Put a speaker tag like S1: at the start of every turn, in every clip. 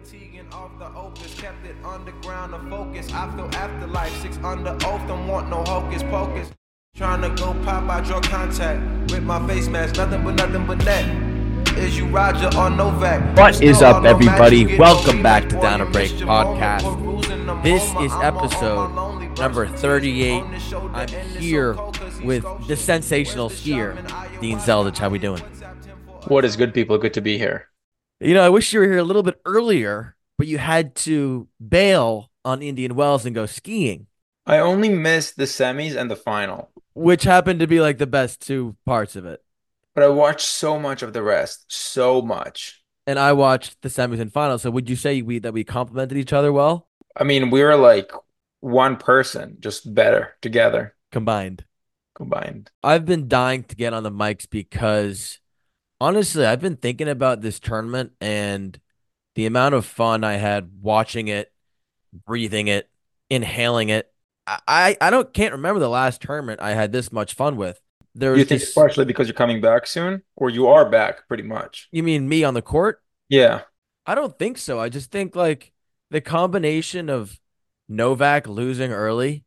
S1: Teagan off the opus, kept it underground to focus. I feel afterlife, 6 under oath, don't want no hocus pocus. Trying to go pop out your contact with my face mask, nothing but net. Is you Roger or Novak?
S2: What is up, everybody? Welcome back to Down a Break Podcast. This is episode number 38. I'm here with the sensational skier, Dean Zeldich. How we doing?
S3: What is good, people? Good to be here.
S2: You know, I wish you were here a little bit earlier, but you had to bail on Indian Wells and go skiing.
S3: I only missed the semis and the final,
S2: which happened to be like the best two parts of it.
S3: But I watched so much of the rest, so much.
S2: And I watched the semis and finals. So would you say that we complimented each other well?
S3: I mean, we were like one person, just better together.
S2: Combined.
S3: I've
S2: been dying to get on the mics because honestly, I've been thinking about this tournament and the amount of fun I had watching it, breathing it, inhaling it. I can't remember the last tournament I had this much fun with.
S3: You think it's partially because you're coming back soon, or you are back pretty much?
S2: You mean me on the court?
S3: Yeah.
S2: I don't think so. I just think like the combination of Novak losing early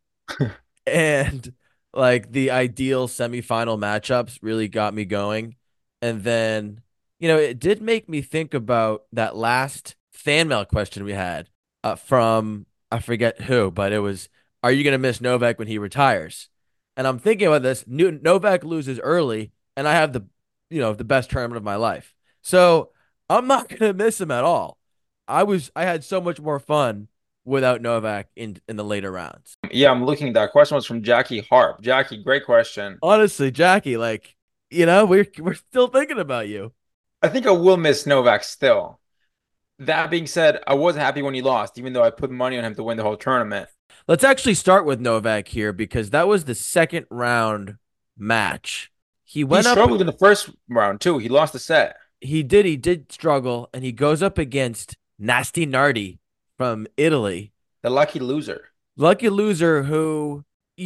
S2: and like the ideal semifinal matchups really got me going. And then, it did make me think about that last fan mail question we had from, I forget who, but it was, are you going to miss Novak when he retires? And I'm thinking about this. Novak loses early, and I have the best tournament of my life. So I'm not going to miss him at all. I had so much more fun without Novak in the later rounds.
S3: Yeah, I'm looking. That question was from Jackie Harp. Jackie, great question.
S2: Honestly, Jackie, we're still thinking about you.
S3: I think I will miss Novak still. That being said, I was happy when he lost, even though I put money on him to win the whole tournament.
S2: Let's actually start with Novak here because that was the second round match. He
S3: struggled in the first round too. He lost the set.
S2: He did struggle, and he goes up against Nasty Nardi from Italy.
S3: The lucky loser.
S2: Lucky loser who,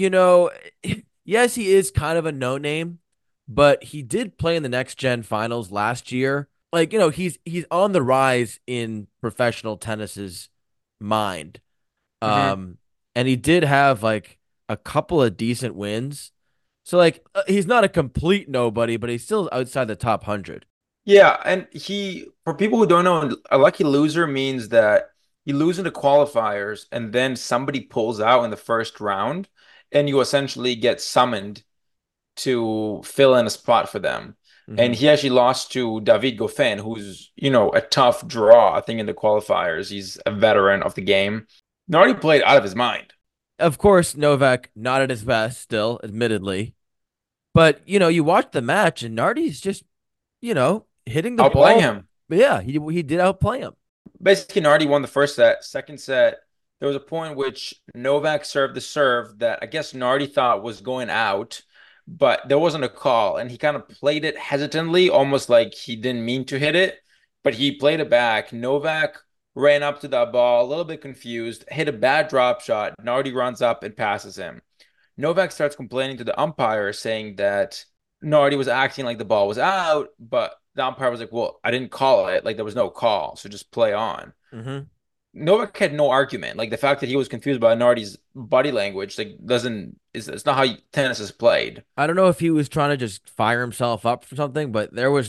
S2: yes, he is kind of a no-name, but he did play in the Next Gen Finals last year. He's on the rise in professional tennis's mind. And he did have like a couple of decent wins. So he's not a complete nobody, but he's still outside the top 100.
S3: Yeah, and for people who don't know, a lucky loser means that you lose in the qualifiers and then somebody pulls out in the first round and you essentially get summoned to fill in a spot for them. Mm-hmm. And he actually lost to David Goffin, who's, a tough draw, I think, in the qualifiers. He's a veteran of the game. Nardi played out of his mind.
S2: Of course, Novak not at his best still, admittedly. But, you watch the match and Nardi's just, hitting the ball.
S3: Outplaying him.
S2: But yeah, he did outplay him.
S3: Basically, Nardi won the first set. Second set, there was a point in which Novak served the serve that I guess Nardi thought was going out, but there wasn't a call. And he kind of played it hesitantly, almost like he didn't mean to hit it, but he played it back. Novak ran up to that ball, a little bit confused, hit a bad drop shot. Nardi runs up and passes him. Novak starts complaining to the umpire, saying that Nardi was acting like the ball was out, but the umpire was like, well, I didn't call it. Like, there was no call, so just play on.
S2: Mm-hmm.
S3: Novak had no argument. Like, the fact that he was confused by Nardi's body language, it's not how tennis is played.
S2: I don't know if he was trying to just fire himself up for something, but it was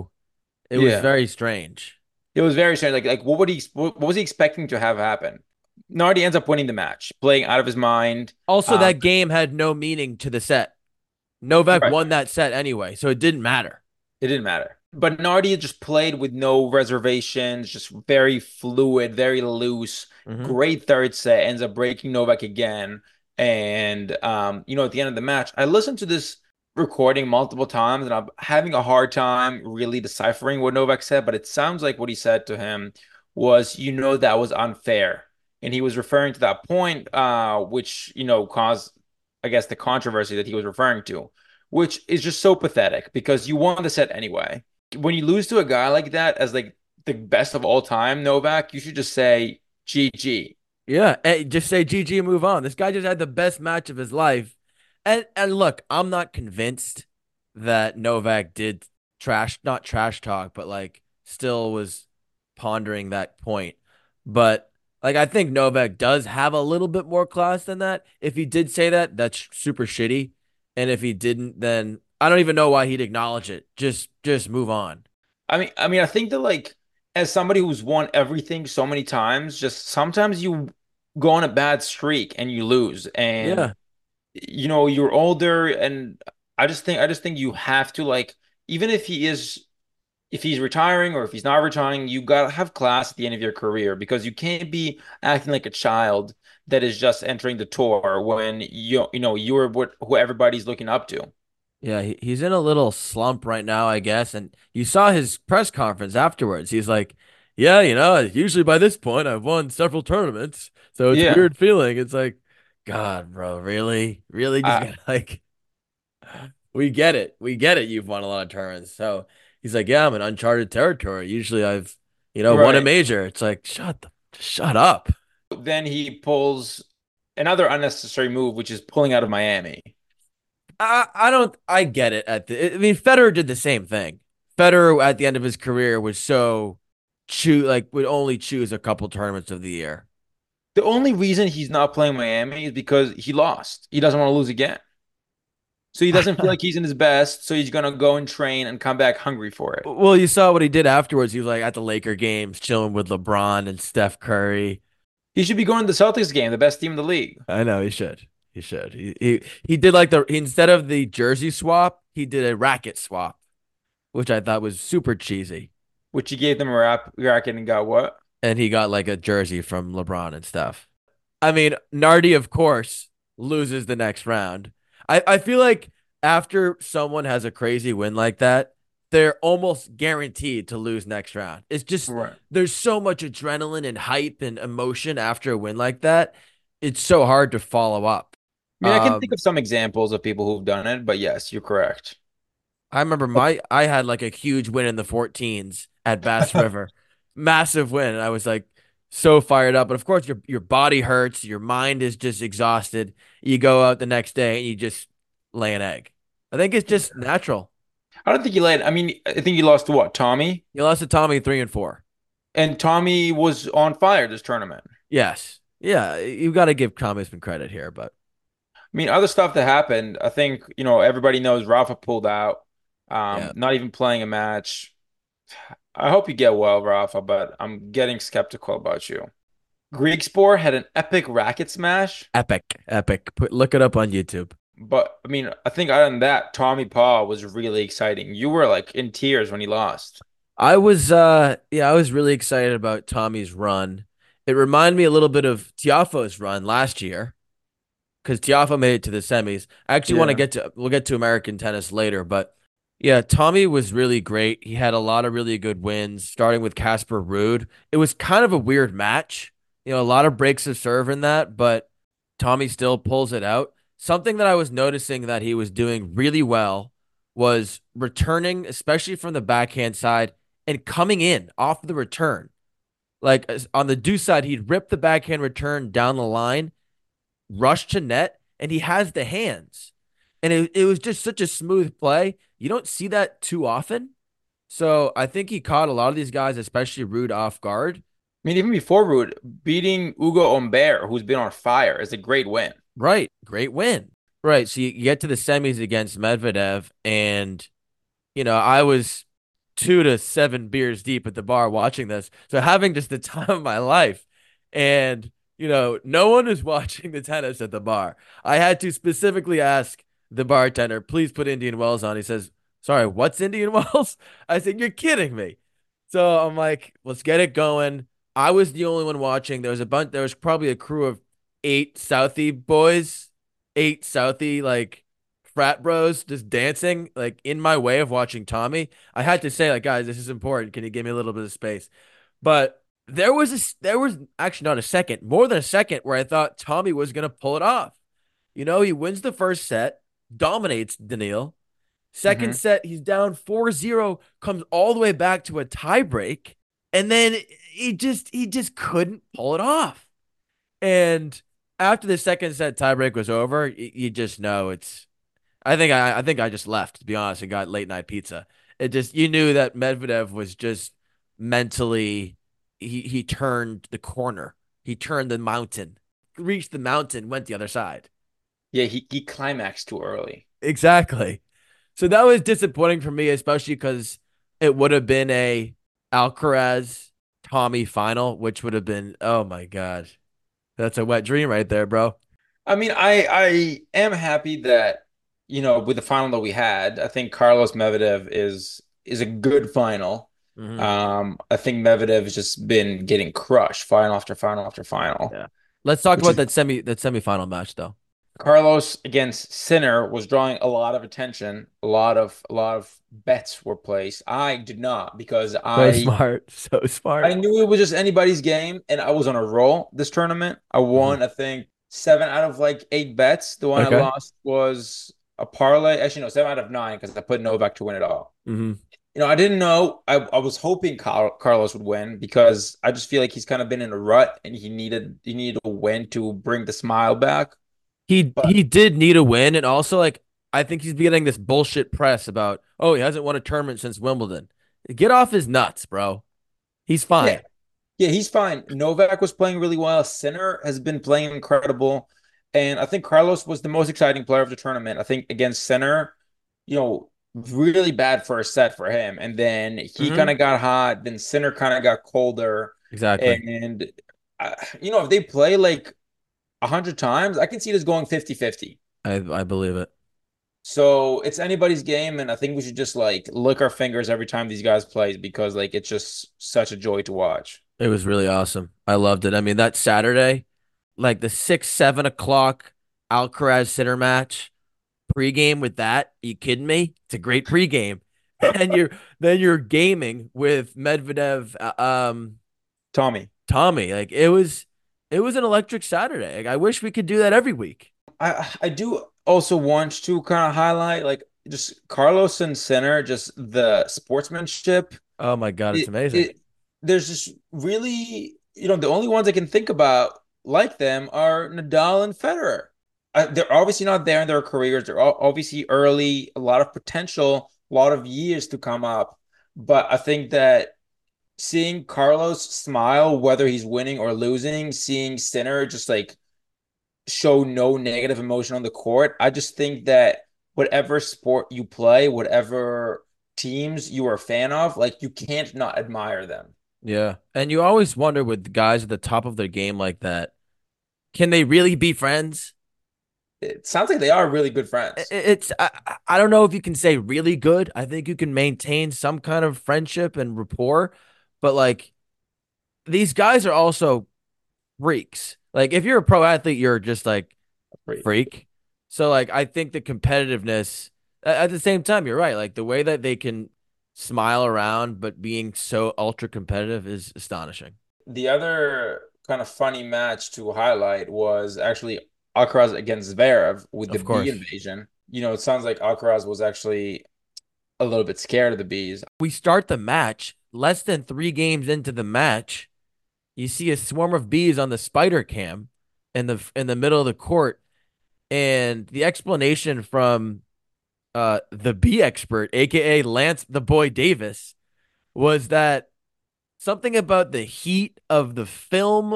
S2: very strange.
S3: It was very strange. Like what was he expecting to have happen? Nardi ends up winning the match, playing out of his mind.
S2: Also, that game had no meaning to the set. Novak won that set anyway, so it didn't matter.
S3: It didn't matter. But Nardi just played with no reservations, just very fluid, very loose. Mm-hmm. Great third set, ends up breaking Novak again. And, at the end of the match, I listened to this recording multiple times and I'm having a hard time really deciphering what Novak said, but it sounds like what he said to him was, that was unfair. And he was referring to that point, which, caused, I guess, the controversy that he was referring to, which is just so pathetic because you won the set anyway. When you lose to a guy like that as like the best of all time, Novak, you should just say GG.
S2: Yeah, just say GG and move on. This guy just had the best match of his life. And look, I'm not convinced that Novak did not trash talk, but still was pondering that point. But like I think Novak does have a little bit more class than that. If he did say that, that's super shitty. And if he didn't, then I don't even know why he'd acknowledge it. Just move on.
S3: I think that like as somebody who's won everything so many times, just sometimes you go on a bad streak and you lose, and
S2: Yeah.
S3: you're older, and I just think you have to like even if he's retiring or if he's not retiring, you gotta have class at the end of your career because you can't be acting like a child that is just entering the tour when you're what who everybody's looking up to.
S2: Yeah, he's in a little slump right now, I guess. And you saw his press conference afterwards. He's like, "Yeah, usually by this point I've won several tournaments, so it's a
S3: Yeah.
S2: weird feeling." It's like, God, bro, really, really, just
S3: I,
S2: gonna like, we get it. You've won a lot of tournaments, so he's like, "Yeah, I'm in uncharted territory. Usually I've, won a
S3: right.
S2: major." It's like, shut up.
S3: Then he pulls another unnecessary move, which is pulling out of Miami.
S2: I don't I get it I mean Federer did the same thing. Federer at the end of his career was so would only choose a couple tournaments of the year.
S3: The only reason he's not playing Miami is because he lost. He doesn't want to lose again. So he doesn't feel like he's in his best. So he's gonna go and train and come back hungry for it.
S2: Well, you saw what he did afterwards. He was like at the Laker games chilling with LeBron and Steph Curry.
S3: He should be going to the Celtics game, the best team in the league,
S2: I know he should. He should. He did like instead of the jersey swap, he did a racket swap, which I thought was super cheesy.
S3: which he gave them a racket and got what?
S2: And he got like a jersey from LeBron and stuff. I mean, Nardi, of course, loses the next round. I feel like after someone has a crazy win like that, they're almost guaranteed to lose next round. It's just
S3: Right.
S2: there's so much adrenaline and hype and emotion after a win like that. It's so hard to follow up.
S3: I mean, I can think
S2: Um,
S3: of some examples of people who've done it, but yes, you're correct.
S2: I remember I had like a huge win in the 14s at Bass River. Massive win. And I was like so fired up. But of course your body hurts, your mind is just exhausted. You go out the next day and you just lay an egg. I think it's just natural.
S3: I don't think he led. I mean, I think he lost to what? Tommy?
S2: You lost to Tommy 3-4.
S3: And Tommy was on fire this tournament.
S2: Yes. Yeah, you got to give Tommy some credit here, but
S3: I mean, other stuff that happened, I think, everybody knows Rafa pulled out,
S2: yeah.
S3: not even playing a match. I hope you get well, Rafa, but I'm getting skeptical about you. Greek Sport had an epic racket smash,
S2: Epic. Epic. Look it up on YouTube.
S3: but I mean, I think other than that, Tommy Paul was really exciting. You were like in tears when he lost.
S2: I was really excited about Tommy's run. It reminded me a little bit of Tiafoe's run last year because Tiafo made it to the semis. I actually want to
S3: Yeah.
S2: we'll get to American tennis later, but yeah, Tommy was really great. He had a lot of really good wins, starting with Casper Ruud. It was kind of a weird match. A lot of breaks of serve in that, but Tommy still pulls it out. Something that I was noticing that he was doing really well was returning, especially from the backhand side, and coming in off the return. Like on the deuce side, he'd rip the backhand return down the line, rush to net, and he has the hands. And it was just such a smooth play. You don't see that too often. So I think he caught a lot of these guys, especially Rude, off guard.
S3: I mean, even before Ruud, beating Ugo Humbert, who's been on fire, is a great win.
S2: Right. Great win. Right. So you get to the semis against Medvedev, and, I was 2 to 7 beers deep at the bar watching this. So having just the time of my life. And, no one is watching the tennis at the bar. I had to specifically ask the bartender, please put Indian Wells on. He says, sorry, what's Indian Wells? I said, you're kidding me. So I'm like, let's get it going. I was the only one watching. There was probably a crew of 8 Southie boys, 8 Southie like frat bros just dancing like in my way of watching Tommy. I had to say like, guys, this is important. Can you give me a little bit of space? But there was actually not a second, more than a second where I thought Tommy was going to pull it off. He wins the first set, dominates Daniil. Second
S3: Hmm.
S2: set, he's down 4-0, comes all the way back to a tiebreak, and then he just couldn't pull it off. And after the second set tiebreak was over, you just know it's. I think I just left, to be honest, and got late night pizza. It just, you knew that Medvedev was just mentally. he turned the corner. He turned the mountain, reached the mountain, went the other side.
S3: Yeah, he climaxed too early.
S2: Exactly. So that was disappointing for me, especially because it would have been a Alcaraz Tommy final, which would have been, oh my God. That's a wet dream right there, bro.
S3: I mean, I am happy that, with the final that we had, I think Carlos Medvedev is a good final.
S2: Hmm.
S3: I think Medvedev has just been getting crushed final after final after final,
S2: Yeah. Let's talk
S3: which
S2: about
S3: is
S2: that semifinal match though.
S3: Carlos against Sinner was drawing a lot of attention. A lot of bets were placed. I did not because
S2: So
S3: I
S2: smart. So
S3: I
S2: smart.
S3: knew it was just anybody's game, and I was on a roll this tournament. I
S2: Hmm.
S3: won, I think, 7 out of like 8 bets. The one I
S2: Okay.
S3: lost was a parlay. Actually, no, 7 out of 9 because I put Novak to win it all.
S2: Hmm.
S3: I didn't know. I was hoping Carlos would win because I just feel like he's kind of been in a rut and he needed a win to bring the smile back. But
S2: He did need a win, and also like I think he's getting this bullshit press about, oh, he hasn't won a tournament since Wimbledon. Get off his nuts, bro. He's
S3: yeah,
S2: fine.
S3: yeah, he's fine. Novak was playing really well. Sinner has been playing incredible. And I think Carlos was the most exciting player of the tournament. I think against Sinner, really bad first set for him. And then he kind
S2: Hmm.
S3: of got hot. Then Sinner kind of got colder.
S2: Exactly.
S3: And, if they play like 100 times, I can see this going 50-50.
S2: I believe it.
S3: So it's anybody's game. And I think we should just like lick our fingers every time these guys play because like it's just such a joy to watch.
S2: It was really awesome. I loved it. I mean, that Saturday, like the 6, 7 o'clock Alcaraz sitter match pregame with that. Are you kidding me? It's a great pregame. And you're gaming with Medvedev,
S3: Tommy.
S2: Tommy. Like it was an electric Saturday. Like, I wish we could do that every week.
S3: I do also want to kind of highlight like just Carlos and Sinner, just the sportsmanship.
S2: Oh my God, it's
S3: It
S2: amazing.
S3: it there's just really, the only ones I can think about like them are Nadal and Federer. They're obviously not there in their careers. They're obviously early, a lot of potential, a lot of years to come up. But I think that seeing Carlos smile, whether he's winning or losing, seeing Sinner just like show no negative emotion on the court. I just think that whatever sport you play, whatever teams you are a fan of, like you can't not admire them.
S2: Yeah. And you always wonder with guys at the top of their game like that, can they really be friends?
S3: It sounds like they are really good friends.
S2: It's I don't know if you can say really good. I think you can maintain some kind of friendship and rapport, but like these guys are also freaks. Like if you're a pro athlete, you're just like
S3: Freak.
S2: freak. So like I think the competitiveness at the same time, you're right. Like the way that they can smile around but being so ultra competitive is astonishing.
S3: The other kind of funny match to highlight was actually Alcaraz against Zverev with the
S2: Of
S3: bee
S2: course.
S3: invasion. It sounds like Alcaraz was actually a little bit scared of the bees.
S2: We start the match less than 3 games into the match. You see a swarm of bees on the spider cam in the middle of the court, and the explanation from the bee expert, aka Lance the Boy Davis, was that something about the heat of the film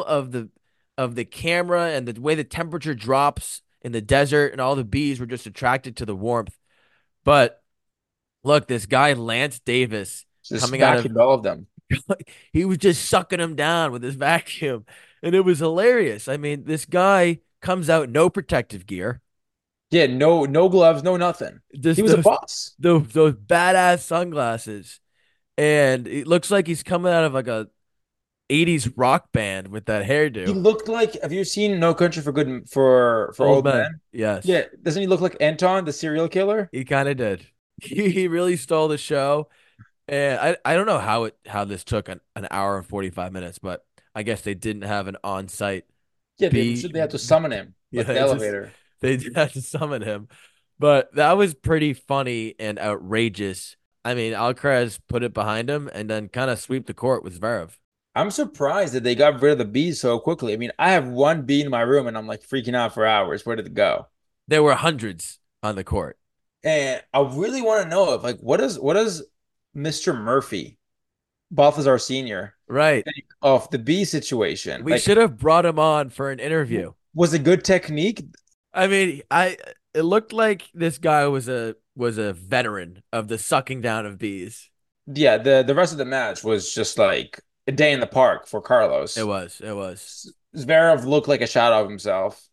S2: of the camera and the way the temperature drops in the desert and all the bees were just attracted to the warmth. But look, this guy Lance Davis
S3: Just
S2: coming out of
S3: vacuumed all of them.
S2: he was just sucking him down with his vacuum. And it was hilarious. I mean, this guy comes out no protective gear,
S3: Yeah, no, no gloves, no nothing. He
S2: just
S3: was a boss.
S2: those badass sunglasses. And it looks like he's coming out of like a 80s rock band with that
S3: He
S2: hairdo.
S3: looked like, have you seen No Country for Good for
S2: Old
S3: Old
S2: man.
S3: Men?
S2: Yes.
S3: Yeah, doesn't he look like Anton, the serial killer?
S2: He kind of did. He really stole the show. And I don't know how this took an hour and 45 minutes, but I guess they didn't have an on-site
S3: Yeah, I'm
S2: B.
S3: sure they had to summon him
S2: Yeah,
S3: like the
S2: it's just
S3: elevator.
S2: they did have to summon him. But that was pretty funny and outrageous. I mean, Alcaraz put it behind him and then kind of sweep the court with Zverev.
S3: I'm surprised that they got rid of the bees so quickly. I mean, I have one bee in my room and I'm like freaking out for hours. Where did it go?
S2: There were hundreds on the court.
S3: And I really want to know if like what does Mr. Murphy, Balthazar Sr.,
S2: Right.
S3: of the B situation.
S2: We
S3: Like,
S2: should have brought him on for an interview.
S3: was it good technique?
S2: I mean, it looked like this guy was a veteran of the sucking down of bees.
S3: Yeah, the rest of the match was just like a day in the park for
S2: It
S3: Carlos.
S2: was. It was.
S3: Zverev looked like a shadow of himself,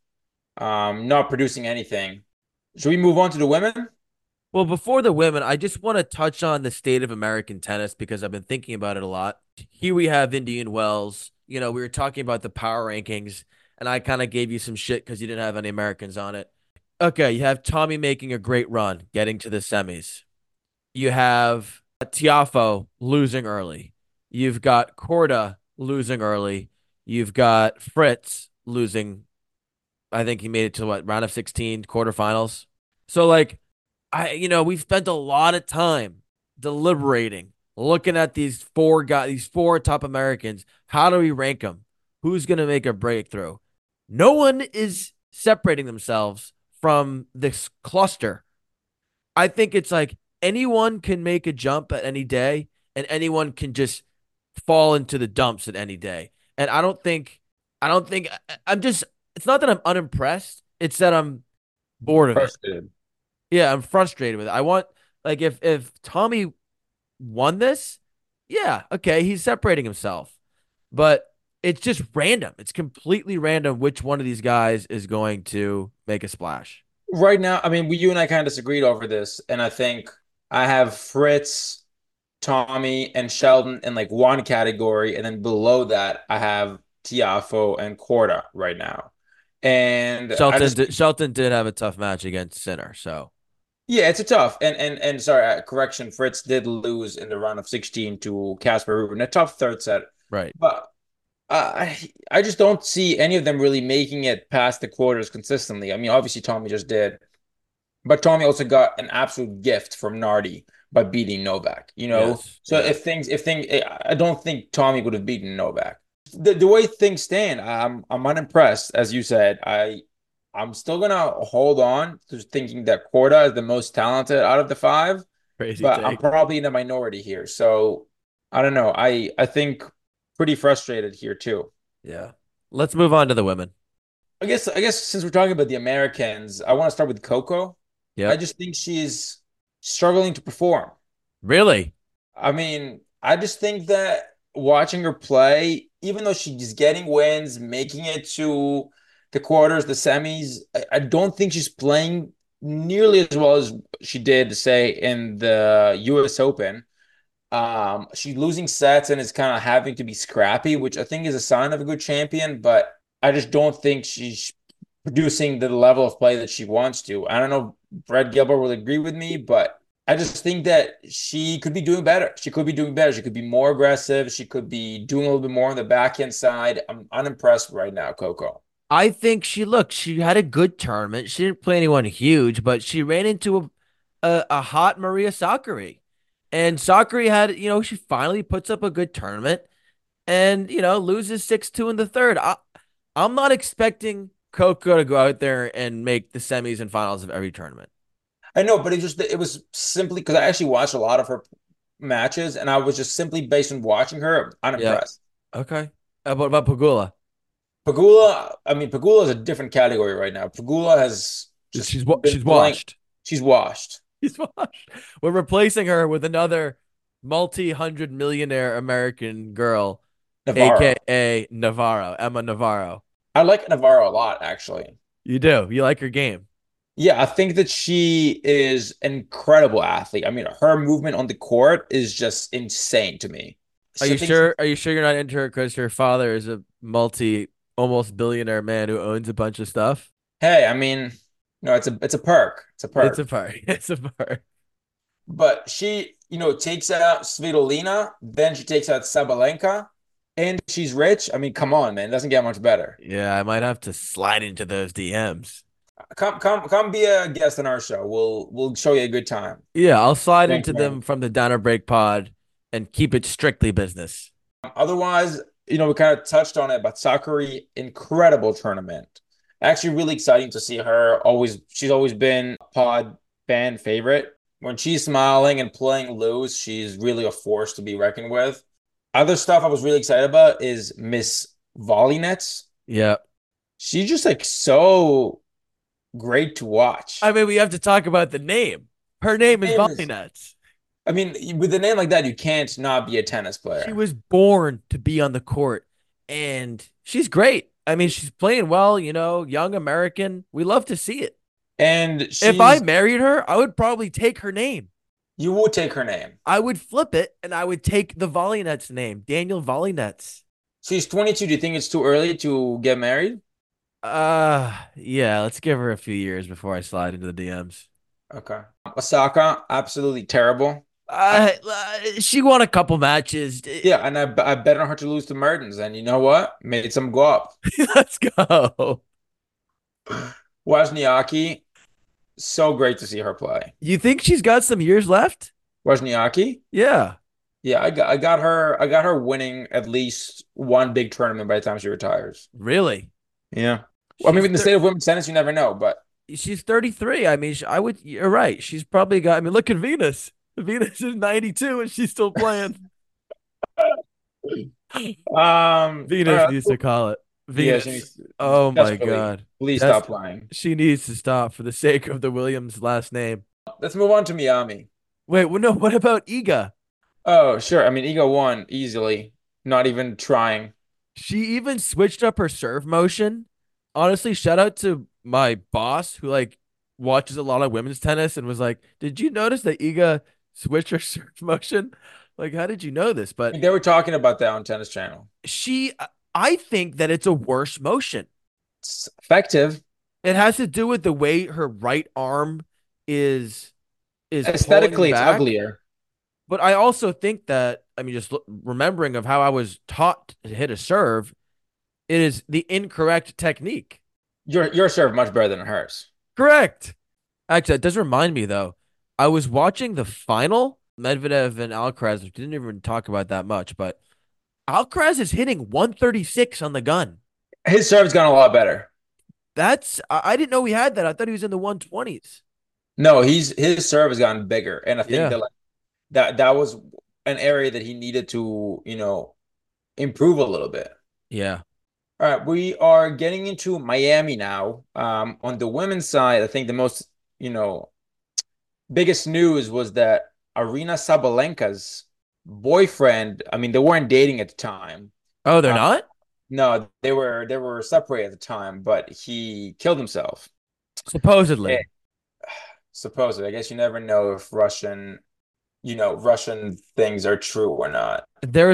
S3: not producing anything. Should we move on to the women?
S2: Well, before the women, I just want to touch on the state of American tennis because I've been thinking about it a lot. Here we have Indian Wells. We were talking about the power rankings, and I kind of gave you some shit because you didn't have any Americans on it. Okay, you have Tommy making a great run, getting to the semis. You have Tiafo losing early. You've got Korda losing early. You've got Fritz losing. I think he made it to what, round of 16, quarterfinals. So like we've spent a lot of time deliberating, looking at these four guys, these four top Americans. How do we rank them? Who's going to make a breakthrough? No one is separating themselves from this cluster. I think it's like anyone can make a jump at any day, and anyone can just fall into the dumps at any day. And I don't think, I'm just, it's not that I'm unimpressed. It's that I'm bored of it.
S3: Frustrated.
S2: Yeah, I'm frustrated with it. I want, like, if Tommy won this, yeah, okay, he's separating himself. But it's just random. It's completely random which one of these guys is going to make a splash.
S3: Right now, I mean, you and I kind of disagreed over this, and I think I have Fritz, Tommy, and Sheldon in like one category, and then below that, I have Tiafo and Korda right now. And I just
S2: Shelton did have a tough match against Sinner, so
S3: Yeah, it's a tough and sorry, correction, Fritz did lose in the round of 16 to Casper Ruud, a tough third set.
S2: right.
S3: But I just don't see any of them really making it past the quarters consistently. I mean, obviously Tommy just did, but Tommy also got an absolute gift from Nardi by beating Novak, you know?
S2: Yes.
S3: So
S2: Yeah.
S3: if things I don't think Tommy would have beaten Novak. The way things stand, I'm unimpressed, as you said. I'm still gonna hold on to thinking that Korda is the most talented out of the five,
S2: Crazy
S3: but I'm
S2: take.
S3: probably in the minority here. So I don't know. I think pretty frustrated here too.
S2: Yeah. Let's move on to the women.
S3: I guess since we're talking about the Americans, I want to start with Coco. I
S2: Yep.
S3: just think she's struggling to perform.
S2: Really?
S3: I mean, I just think that watching her play, even though she's getting wins, making it to the quarters, the semis, I don't think she's playing nearly as well as she did, say, in the US Open. She's losing sets and is kind of having to be scrappy, which I think is a sign of a good champion, but I just don't think she's producing the level of play that she wants to. I don't know if Brett Gilbert will agree with me, but I just think that she could be doing better. She could be doing better. She could be more aggressive. She could be doing a little bit more on the backhand side. I'm unimpressed right now, Coco.
S2: I think she had a good tournament. She didn't play anyone huge, but she ran into a hot Maria Sakkari. And Sakkari had, she finally puts up a good tournament and, loses 6-2 in the third. I'm not expecting Coco to go out there and make the semis and finals of every tournament.
S3: I know, but it was simply because I actually watched a lot of her matches, and I was just simply based on watching her
S2: Yeah.
S3: unimpressed.
S2: Okay. What about Pagula?
S3: Pagula, I mean, Pagula is a different category right now. Pagula has just been
S2: She's
S3: playing.
S2: washed.
S3: She's washed.
S2: She's washed. We're replacing her with another multi-hundred millionaire American girl,
S3: Navarro.
S2: aka Navarro, Emma Navarro.
S3: I like Navarro a lot, actually.
S2: You do. You like her game.
S3: Yeah, I think that she is an incredible athlete. I mean, her movement on the court is just insane to me.
S2: Are
S3: I
S2: you
S3: think,
S2: sure? Are you sure you're not into her because her father is a almost billionaire man who owns a bunch of stuff?
S3: hey, I mean, no, it's a perk. It's a
S2: It's a
S3: perk.
S2: part. It's a part.
S3: But she, takes out Svitolina, then she takes out Sabalenka, and she's rich. I mean, come on, man. It doesn't get much better.
S2: Yeah, I might have to slide into those DMs.
S3: Come be a guest on our show. We'll show you a good time.
S2: Yeah, I'll slide
S3: Thanks,
S2: into
S3: man.
S2: them from the Downer Break Pod and keep it strictly business.
S3: Otherwise, we kind of touched on it, but Sakari, incredible tournament. Actually, really exciting to see her. She's always been a pod fan favorite. When she's smiling and playing loose, she's really a force to be reckoned with. Other stuff I was really excited about is Miss Volley Nets.
S2: Yeah.
S3: She's just like so great to
S2: I
S3: watch.
S2: mean, we have to talk about the name. Her name is
S3: Name
S2: Volley
S3: is,
S2: Nuts.
S3: I mean, with a name like that, you can't not be a tennis
S2: She
S3: player.
S2: was born to be on the court, and she's great. I mean, she's playing well, young American. We love to see it.
S3: And
S2: If I married her, I would probably take her name.
S3: you would take her name.
S2: I would flip it and I would take the Volleynets name, Daniel Volleynets.
S3: She's 22. Do you think it's too early to get married?
S2: Yeah, let's give her a few years before I slide into the DMs.
S3: Okay. Osaka, absolutely terrible. I,
S2: She won a couple matches.
S3: yeah, and I bet on her to lose to Mertens, and you know what? Made some go up.
S2: Let's go.
S3: Wozniacki, so great to see her play.
S2: You think she's got some years left?
S3: Wozniacki,
S2: Yeah,
S3: yeah, I got her winning at least one big tournament by the time she retires.
S2: really.
S3: Yeah. Well, I mean,
S2: She's
S3: in the state of women's tennis, you never know, but
S2: she's 33. I mean, I would. You're right. She's probably got. I mean, look at Venus. Venus is 92 and she's still playing.
S3: all
S2: Venus
S3: right,
S2: needs to call it.
S3: yeah,
S2: Venus. Oh my
S3: desperately,
S2: God.
S3: please
S2: That's
S3: stop playing.
S2: She needs to stop for the sake of the Williams last name.
S3: Let's move on to Miami.
S2: Wait, well, no, what about Iga?
S3: Oh, sure. I mean, Ego won easily, not even trying.
S2: She even switched up her serve motion. Honestly, shout out to my boss who watches a lot of women's tennis and was like, "Did you notice that Iga switched her serve motion? Like, how did you know this?" But
S3: They were talking about that on Tennis Channel.
S2: she I think that it's a worse motion.
S3: It's effective.
S2: It has to do with the way her right arm is pulling
S3: Aesthetically, it's
S2: back.
S3: uglier.
S2: But I also think that, I mean, just remembering of how I was taught to hit a serve, it is the incorrect technique.
S3: Your serve much better than hers.
S2: Correct. Actually, it does remind me though. I was watching the final Medvedev and Alcaraz, which didn't even talk about that much, but Alcaraz is hitting 136 on the gun.
S3: His serve's gone a lot better.
S2: I didn't know he had that. I thought he was in the 120s.
S3: No, his serve has gotten bigger, and I think
S2: Yeah.
S3: that like that was an area that he needed to, improve a little bit.
S2: Yeah.
S3: All right, we are getting into Miami now. On the women's side, I think the most, you know, biggest news was that Arina Sabalenka's boyfriend, I mean, they weren't dating at the time.
S2: Oh, they're
S3: Uh,
S2: not?
S3: no, they were separated at the time, but he killed himself. Eh,
S2: Supposedly.
S3: supposedly. I guess you never know if Russian things are true or not.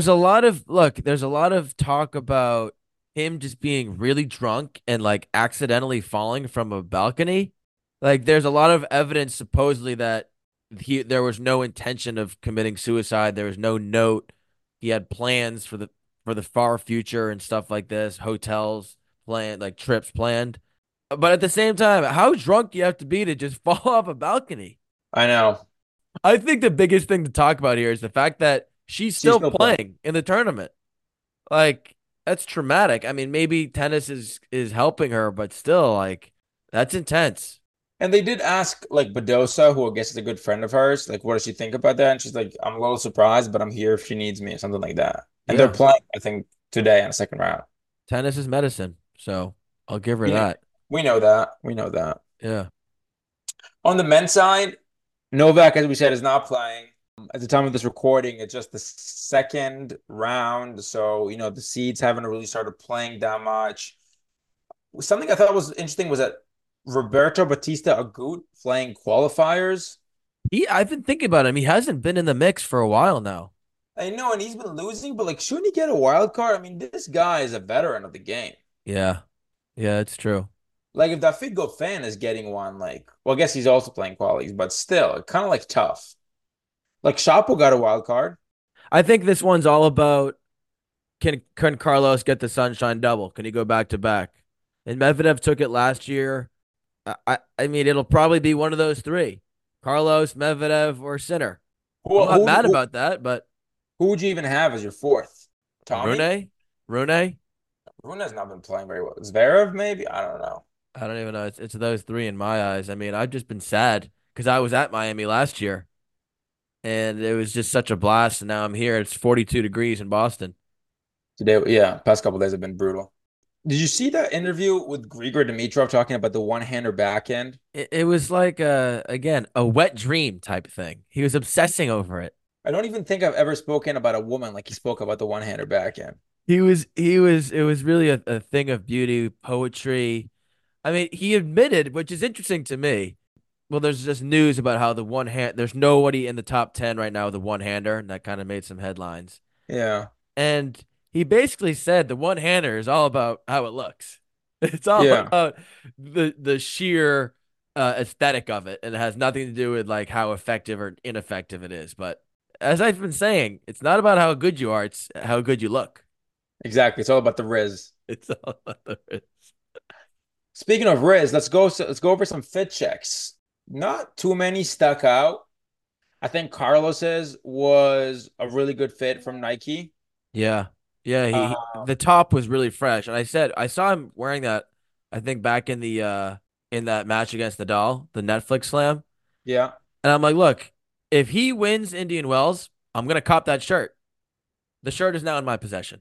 S2: There's a lot of talk about him just being really drunk and accidentally falling from a balcony. Like there's a lot of evidence supposedly that there was no intention of committing suicide. There was no note. He had plans for the far future and stuff like this, hotels planned, like trips planned. But at the same time, how drunk do you have to be to just fall off a balcony?
S3: I know.
S2: I think the biggest thing to talk about here is the fact that she's
S3: She's
S2: still
S3: still playing.
S2: playing in the tournament. Like that's traumatic. I mean, maybe tennis is helping her, but still, that's intense.
S3: And they did ask like Badosa, who I guess is a good friend of hers, like, what does she think about that? And she's like, I'm a little surprised, but I'm here if she needs me or something like that. And they're
S2: Yeah,
S3: playing, I think, today in the second round.
S2: tennis is medicine, so I'll give her
S3: We know,
S2: that.
S3: we know that. We know that.
S2: Yeah,
S3: On the men's side, Novak, as we said, is not playing. At the time of this recording, it's just the second round. So, the seeds haven't really started playing that much. Something I thought was interesting was that Roberto Batista Agut playing qualifiers.
S2: I've been thinking about him. He hasn't been in the mix for a while now.
S3: I know, and he's been losing, but like, shouldn't he get a wild card? I mean, this guy is a veteran of the game.
S2: Yeah, yeah, it's true.
S3: Like, if Dafigo fan is getting one, like, well, I guess he's also playing qualies, but still, kind of like tough. Like, Shapo got a wild card.
S2: I think this one's all about can Carlos get the sunshine double? Can he go back to back? And Medvedev took it last year. I mean, it'll probably be one of those three: Carlos, Medvedev, or Sinner.
S3: Who
S2: I'm not
S3: who
S2: mad
S3: who,
S2: about that, but
S3: who would you even have as your fourth? Tommy?
S2: Rune, Rune,
S3: Rune has not been playing very well. Zverev, maybe? I don't know.
S2: I don't even know. It's those three in my eyes. I mean, I've just been sad because I was at Miami last year, and it was just such a blast. And now I'm here. It's 42 degrees in Boston.
S3: Today, yeah, past couple days have been brutal. Did you see that interview with Grigor Dimitrov talking about the one-hander backhand?
S2: It was like again a wet dream type thing. He was obsessing over it.
S3: I don't even think I've ever spoken about a woman like he spoke about the one-hander backhand.
S2: He was it was really a thing of beauty, poetry. I mean, he admitted, which is interesting to me. Well, there's just news about how there's nobody in the top 10 right now with a one-hander, and that kind of made some headlines.
S3: Yeah.
S2: And he basically said the one-hander is all about how it looks. It's all
S3: Yeah.
S2: about the sheer aesthetic of it, and it has nothing to do with like how effective or ineffective it is. But as I've been saying, it's not about how good you are, it's how good you look.
S3: Exactly. It's all about the Riz.
S2: It's all about the
S3: Speaking of Riz, let's go over some fit checks. Not too many stuck out. I think Carlos's was a really good fit from Nike.
S2: Yeah. Yeah,
S3: Uh,
S2: the top was really fresh. And I saw him wearing that I think back in that match against Nadal, the Netflix slam.
S3: yeah.
S2: And I'm like, look, if he wins Indian Wells, I'm gonna cop that shirt. The shirt is now in my possession.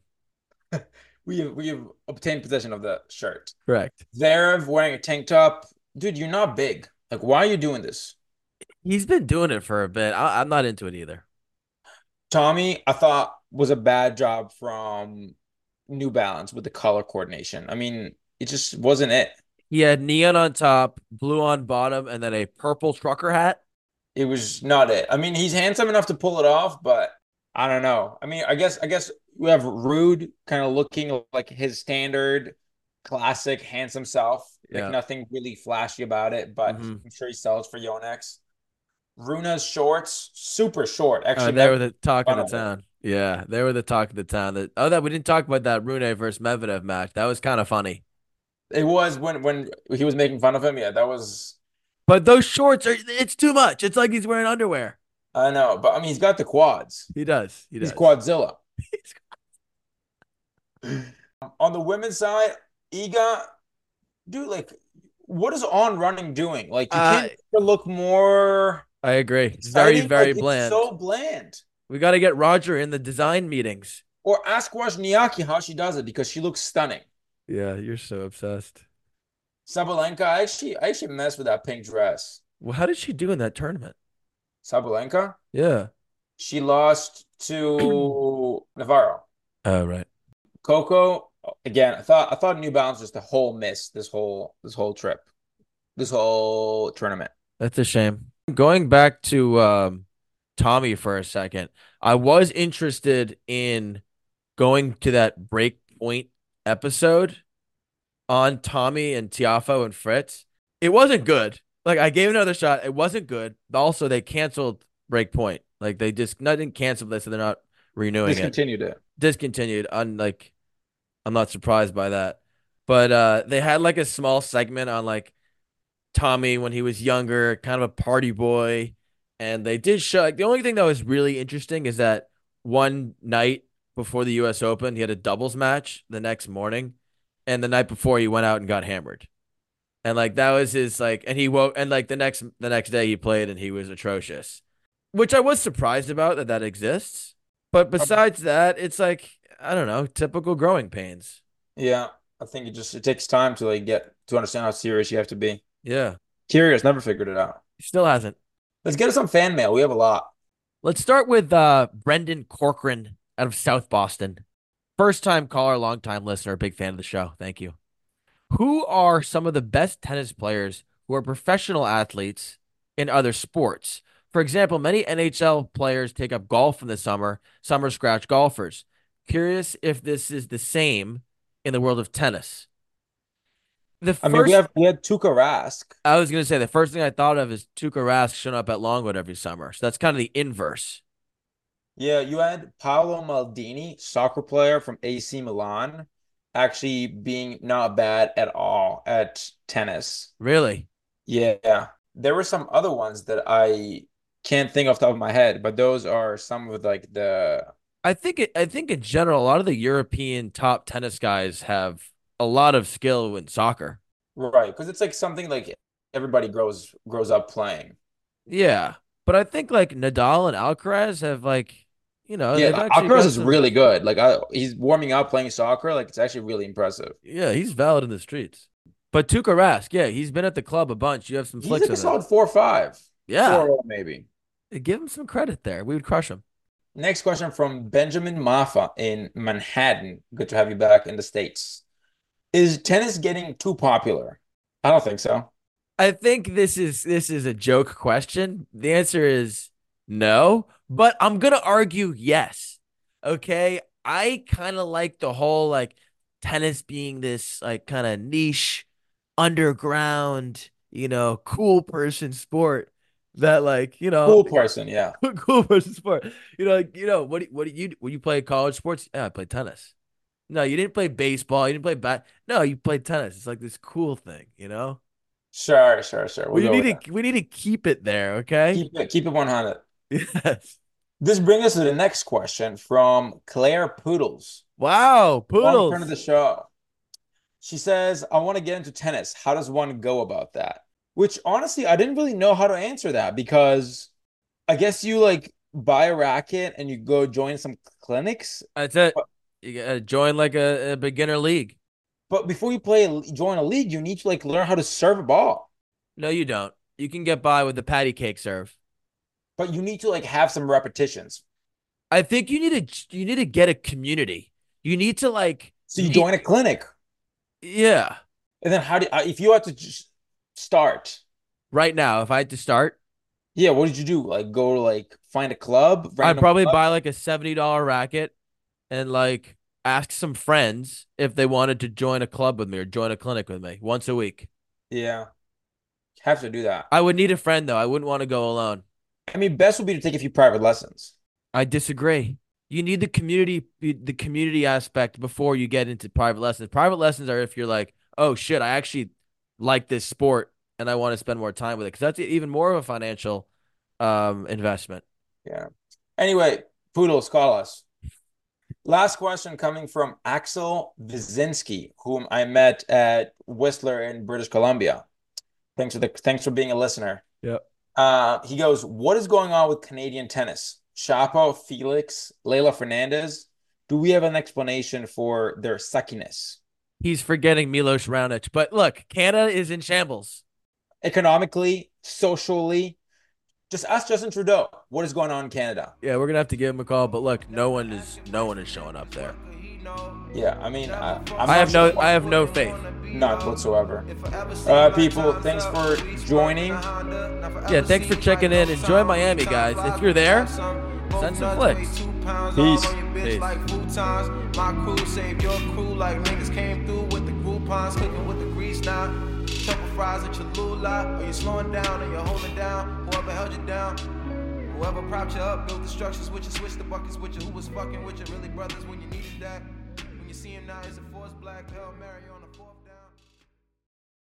S3: We have obtained possession of the shirt.
S2: Correct.
S3: Zverev wearing a tank top. Dude, you're not big. Like, why are you doing this?
S2: He's been doing it for a bit. I'm not into it either.
S3: Tommy, I thought was a bad job from New Balance with the color coordination. I mean, it just wasn't it.
S2: He had neon on top, blue on bottom, and then a purple trucker hat.
S3: It was not it. I mean, he's handsome enough to pull it off, but I don't know. I mean, I guess we have Rude kind of looking like his standard classic handsome self. Like
S2: Yeah.
S3: nothing really flashy about it, but
S2: hmm
S3: I'm sure he sells for Yonex. Runa's shorts, super short. Actually,
S2: They
S3: Medvedev
S2: were the talk of
S3: in
S2: the
S3: front of it.
S2: town. Yeah, they were the talk of the town. That we didn't talk about that Rune versus Medvedev match. That was kind of funny.
S3: It was when he was making fun of him. Yeah, that was
S2: But those shorts it's too much. It's like he's wearing underwear.
S3: I know, but I mean he's got the quads.
S2: He does. He
S3: He's
S2: does.
S3: Quadzilla. On the women's side, Iga, dude, like what is On Running doing? Like you
S2: Uh,
S3: can't look more
S2: I agree. Very,
S3: exciting.
S2: very
S3: Like it's
S2: bland.
S3: so bland.
S2: We got to get Roger in the design meetings.
S3: Or ask Wozniacki how she does it because she looks stunning.
S2: Yeah, you're so obsessed.
S3: Sabalenka, I actually messed with that pink dress.
S2: Well, how did she do in that tournament?
S3: Sabalenka,
S2: Yeah.
S3: she lost to Navarro.
S2: Oh, right.
S3: Coco, again, I thought New Balance was the whole miss this whole trip, this whole tournament.
S2: That's a shame. Going back to Tommy for a second, I was interested in going to that break point episode on Tommy and Tiafo and Fritz. It wasn't good. Like I gave it another shot. It wasn't good. Also, they canceled Breakpoint. Like they just not didn't cancel this, so they're not renewing it.
S3: Discontinued it.
S2: Discontinued. Unlike I'm not surprised by that. But they had like a small segment on like Tommy when he was younger, kind of a party boy. And they did show like the only thing that was really interesting is that one night before the US Open, he had a doubles match the next morning. And the night before he went out and got hammered. And like that was his like and he woke and like the next day he played and he was atrocious. Which I was surprised about that exists. But besides that, it's like I don't know, typical growing pains.
S3: Yeah, I think it takes time to like get to understand how serious you have to be.
S2: Yeah.
S3: Curious, never figured it out.
S2: Still hasn't.
S3: Let's get us some fan mail. We have a lot.
S2: Let's start with Brendan Corcoran out of South Boston. First time caller, long time listener, big fan of the show. Thank you. Who are some of the best tennis players who are professional athletes in other sports? For example, many NHL players take up golf in the summer, summer scratch golfers. Curious if this is the same in the world of tennis. The
S3: I mean, we
S2: first
S3: have we had Tuukka Rask.
S2: I was gonna say the first thing I thought of is Tuukka Rask showing up at Longwood every summer. So that's kind of the inverse.
S3: Yeah, you had Paolo Maldini, soccer player from AC Milan, actually being not bad at all at tennis.
S2: Really?
S3: Yeah. There were some other ones that I can't think off the top of my head, but those are some of like the
S2: I think in general, a lot of the European top tennis guys have a lot of skill in soccer.
S3: right, because it's like something like everybody grows up playing.
S2: Yeah. But I think like Nadal and Alcaraz have like,
S3: Yeah,
S2: they've actually
S3: Alcaraz
S2: got
S3: is
S2: some.
S3: really good. Like he's warming up playing soccer. Like it's actually really impressive.
S2: Yeah, he's valid in the streets. But Tuukka Rask, yeah, he's been at the club a bunch. You have some
S3: He's
S2: flicks
S3: like a
S2: with him.
S3: solid 4-5,
S2: Yeah,
S3: 4-0 maybe.
S2: give him some credit there. We would crush him.
S3: Next question from Benjamin Maffa in Manhattan. Good to have you back in the States. Is tennis getting too popular? I don't think so.
S2: I think this is a joke question. The answer is no, but I'm gonna argue yes. Okay. I kind of like the whole like tennis being this like kind of niche, underground, cool person sport that like,
S3: Cool person, yeah.
S2: cool person sport. What do you when you play college sports? Yeah, I play tennis. No, you didn't play baseball, you didn't play no, you played tennis. It's like this cool thing.
S3: Sure, sure, sure. We'll
S2: We
S3: go with
S2: need
S3: that.
S2: to we need to keep it there, okay?
S3: Keep it 100.
S2: Yes.
S3: This brings us to the next question from Claire Poodles.
S2: Wow,
S3: Long friend of the
S2: poodles.
S3: show. She says, I want to get into tennis. How does one go about that? Which honestly, I didn't really know how to answer that because I guess you like buy a racket and you go join some clinics.
S2: That's it.
S3: But,
S2: You gotta join like a beginner league.
S3: but before you join a league, you need to like learn how to serve a ball.
S2: No, you don't. You can get by with the patty cake serve.
S3: But you need to like have some repetitions.
S2: I think you need to get a community. You need to like
S3: So you
S2: meet.
S3: join a clinic.
S2: Yeah.
S3: And then how do if you had to just start,
S2: Right now, if I had to start,
S3: yeah, what did you do? Like go to like find a club,
S2: I'd
S3: random
S2: probably
S3: club?
S2: buy like a $70 racket and like ask some friends if they wanted to join a club with me or join a clinic with me once a week.
S3: Yeah, have to do that.
S2: I would need a friend though. I wouldn't want to go alone.
S3: I mean, best would be to take a few private lessons.
S2: I disagree. You need the community aspect before you get into private lessons. Private lessons are if you're like, oh shit, I actually like this sport and I want to spend more time with it because that's even more of a financial investment.
S3: Yeah. Anyway, Poodles, call us. Last question coming from Axel Wyszynski, whom I met at Whistler in British Columbia. Thanks for being a listener.
S2: Yep.
S3: He goes, what is going on with Canadian tennis? Chapo, Felix, Leila Fernandez. Do we have an explanation for their suckiness?
S2: He's forgetting Milos Raonic, but look, Canada is in shambles.
S3: Economically, socially, just ask Justin Trudeau. What is going on in Canada?
S2: Yeah, we're gonna have to give him a call, but look, no one is showing up there.
S3: Yeah, I mean, I'm
S2: I
S3: not
S2: have no
S3: sure.
S2: I have no faith.
S3: None whatsoever. People, thanks for joining.
S2: Yeah, thanks for checking in. Enjoy Miami, guys. If you're there, send some flicks.
S3: Peace.
S2: Peace.
S1: My crew save your crew like niggas came through with the Groupons, cooking with the grease now. Truffle fries at Cholula, or you slowing down or you holding down. Whoever held you down, whoever propped you up, built the structures with you, switched the buckets with you. Who was fucking with you? Really brothers when you needed that. When you see him now, it's a force black Hail Mary on the fourth.